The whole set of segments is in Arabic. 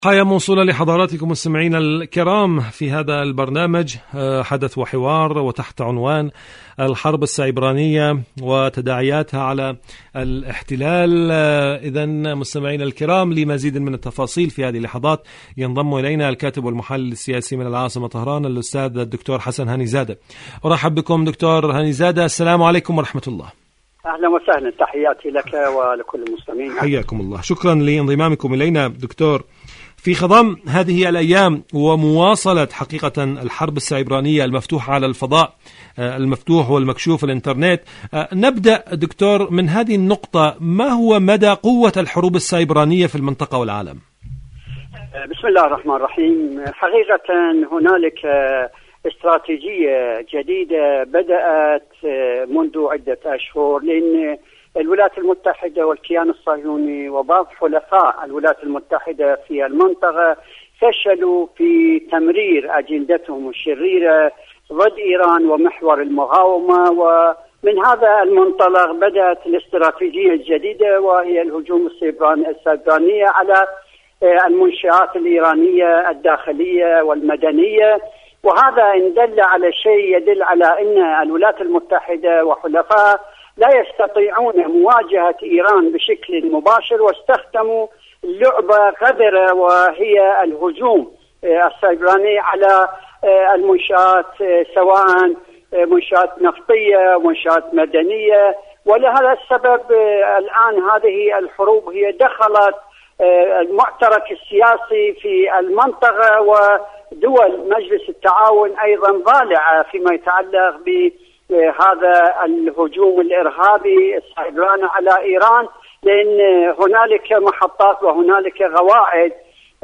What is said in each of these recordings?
حياة موصولة لحضراتكم مستمعين الكرام في هذا البرنامج حدث وحوار وتحت عنوان الحرب السيبرانية وتداعياتها على الاحتلال. إذن مستمعين الكرام لمزيد من التفاصيل في هذه اللحظات ينضم إلينا الكاتب والمحلل السياسي من العاصمة طهران الأستاذ الدكتور حسن هانيزادة. أرحب بكم دكتور هانيزادة، السلام عليكم ورحمة الله. أهلا وسهلا، تحياتي لك ولكل المستمعين. حياكم الله، شكرا لانضمامكم إلينا دكتور. في خضم هذه الأيام ومواصلة حقيقة الحرب السيبرانية المفتوحة على الفضاء المفتوح والمكشوف الإنترنت، نبدأ دكتور من هذه النقطة، ما هو مدى قوة الحروب السيبرانية في المنطقة والعالم؟ بسم الله الرحمن الرحيم. حقيقة هنالك استراتيجية جديدة بدأت منذ عدة أشهر، لأن الولايات المتحدة والكيان الصهيوني وبعض حلفاء الولايات المتحدة في المنطقة فشلوا في تمرير أجندتهم الشريرة ضد إيران ومحور المقاومة، ومن هذا المنطلق بدأت الاستراتيجية الجديدة وهي الهجوم السيبرانية على المنشآت الإيرانية الداخلية والمدنية. وهذا إن دل على شيء يدل على أن الولايات المتحدة وحلفاء لا يستطيعون مواجهة إيران بشكل مباشر، واستخدموا لعبة قذرة وهي الهجوم السيبراني على المنشآت، سواء منشآت نفطية منشآت مدنية. ولهذا السبب الآن هذه الحروب هي دخلت المعترك السياسي في المنطقة، ودول مجلس التعاون أيضا ضالعة فيما يتعلق بهذا الهجوم الإرهابي السيبراني على إيران، لأن هنالك محطات وهنالك قواعد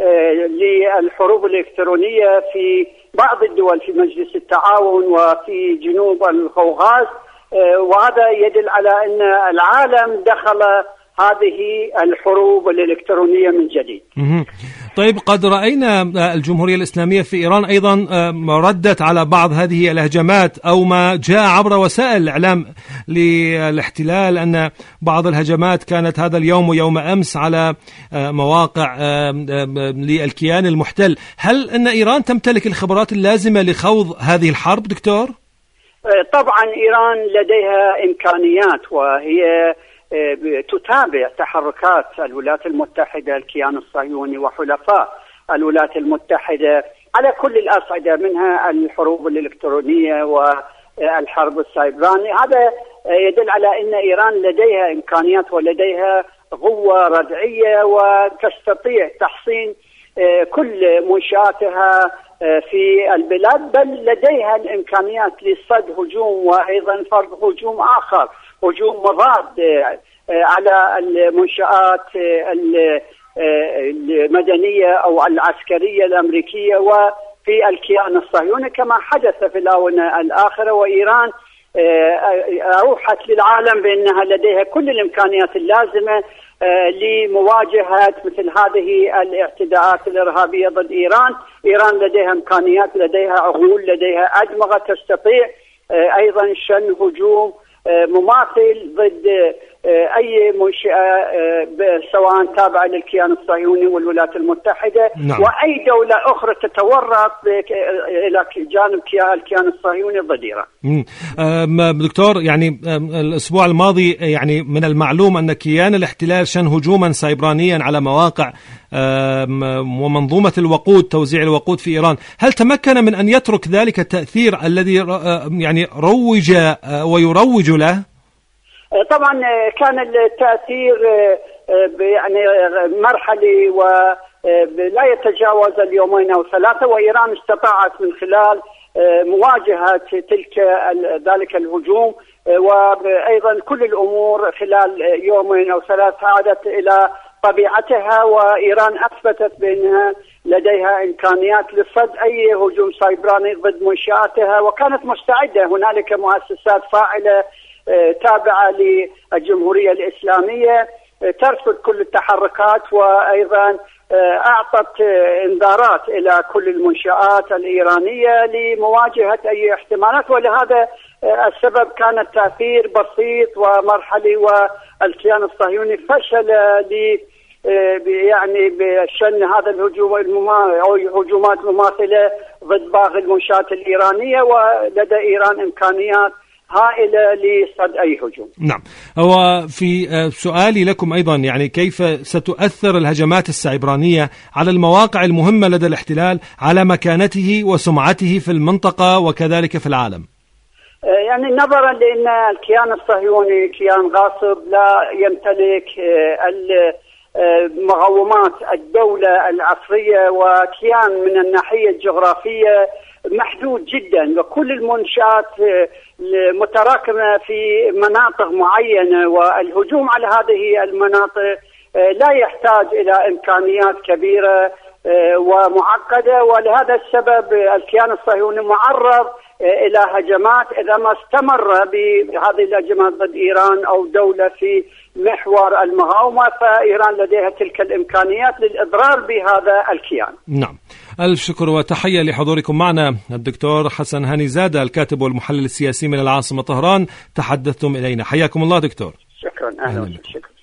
للحروب الإلكترونية في بعض الدول في مجلس التعاون وفي جنوب القوقاز، وهذا يدل على أن العالم دخل هذه الحروب الإلكترونية من جديد. طيب، قد رأينا الجمهورية الإسلامية في إيران أيضا ردت على بعض هذه الهجمات، أو ما جاء عبر وسائل الإعلام للاحتلال أن بعض الهجمات كانت هذا اليوم ويوم أمس على مواقع للكيان المحتل. هل أن إيران تمتلك الخبرات اللازمة لخوض هذه الحرب دكتور؟ طبعا إيران لديها إمكانيات، وهي تتابع تحركات الولايات المتحدة الكيان الصهيوني وحلفاء الولايات المتحدة على كل الأصعدة، منها الحروب الإلكترونية والحرب السيبرانية. هذا يدل على أن إيران لديها إمكانيات ولديها قوة ردعية وتستطيع تحصين كل منشآتها في البلاد، بل لديها الإمكانيات لصد هجوم وأيضا فرض هجوم آخر، هجوم مضاد على المنشآت المدنية أو العسكرية الأمريكية وفي الكيان الصهيوني كما حدث في الآونة الآخرة. وإيران أوحت للعالم بأنها لديها كل الإمكانيات اللازمة لمواجهة مثل هذه الاعتداءات الإرهابية ضد إيران. إيران لديها إمكانيات، لديها عقول، لديها أدمغة تستطيع أيضا شن هجوم مماثل ضد أي منشأة سواء تابعة للكيان الصهيوني والولايات المتحدة. نعم. وأي دولة أخرى تتورط إلى جانب الكيان الصهيوني ضد إيران. دكتور، يعني الأسبوع الماضي يعني من المعلوم أن كيان الاحتلال شن هجوما سيبرانيا على مواقع ومنظومة الوقود، توزيع الوقود في إيران. هل تمكن من أن يترك ذلك التأثير الذي يعني روج ويروج له؟ طبعا كان التأثير يعني مرحلي ولا يتجاوز اليومين أو ثلاثة، وإيران استطاعت من خلال مواجهة ذلك الهجوم وأيضا كل الأمور خلال يومين أو ثلاثة عادت إلى طبيعتها، وإيران أثبتت بأنها لديها إمكانيات لصد أي هجوم سيبراني ضد منشآتها، وكانت مستعدة. هنالك مؤسسات فاعلة تابعة للجمهورية الإسلامية ترصد كل التحركات، وأيضا أعطت إنذارات إلى كل المنشآت الإيرانية لمواجهة أي احتمالات. ولهذا السبب كان التأثير بسيط ومرحلي، والكيان الصهيوني فشل يعني بشن هذا الهجوم أو هجومات مماثلة ضد باقي المنشآت الإيرانية، ولدى إيران إمكانيات هائلة لصد أي هجوم. نعم. وفي سؤالي لكم أيضا، يعني كيف ستؤثر الهجمات السعبرانية على المواقع المهمة لدى الاحتلال على مكانته وسمعته في المنطقة وكذلك في العالم؟ يعني نظرا لأن الكيان الصهيوني كيان غاصب لا يمتلك مقومات الدولة العصرية، وكيان من الناحية الجغرافية محدود جدا، وكل المنشآت متراكمة في مناطق معينة، والهجوم على هذه المناطق لا يحتاج إلى إمكانيات كبيرة ومعقدة. ولهذا السبب الكيان الصهيوني معرض إلى هجمات إذا ما استمر بهذه الهجمات ضد إيران أو دولة في محور المقاومة، فإيران لديها تلك الإمكانيات للإضرار بهذا الكيان. نعم. ألف شكر وتحية لحضوركم معنا الدكتور حسن هانيزادة، الكاتب والمحلل السياسي من العاصمة طهران، تحدثتم إلينا. حياكم الله دكتور. شكرا. أهلا وسهلا.